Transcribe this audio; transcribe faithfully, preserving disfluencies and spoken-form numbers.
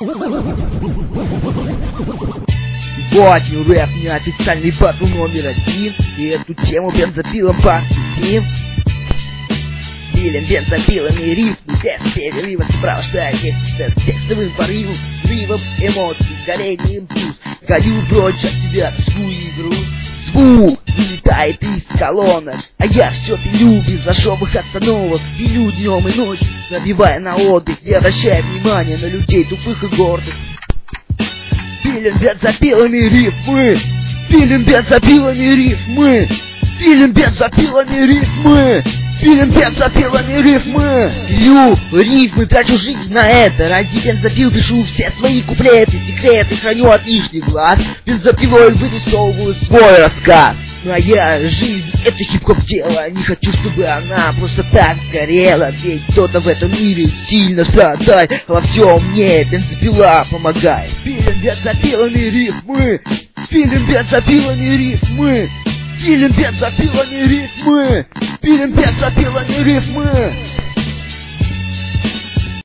Ботню рэп неофициальный батл номер один. И эту тему бензопилом посвятим. Пилим бензопилами рифмы без перерыва. Сопровождая с текстовым порывом, взрывом эмоций, горением плюс. Гоню прочь от тебя тоску и грусть. Звук вылетает из колонок, а я все пилю без ошибок остановок. Пилю днем и ночью, забивая на отдых, не обращая внимания на людей тупых и гордых. Пилим бензопилами рифмы, пилим бензопилами рифмы, пилим бензопилами рифмы, пилим бензопилами рифмы. Пилю рифмы, трачу жизнь на это. Ради бензопил пишу все свои куплеты, секреты храню от лишних глаз. Бензопилой вырисовываю свой рассказ. Моя жизнь — это хип-хоп дело. Не хочу, чтобы она просто так сгорела. Ведь кто-то в этом мире сильно страдает, а во всем мне бензопила помогает. Пилим бензопилами рифмы, пилим бензопилами рифмы, пилим бензопилами рифмы, пилим бензопилами рифмы.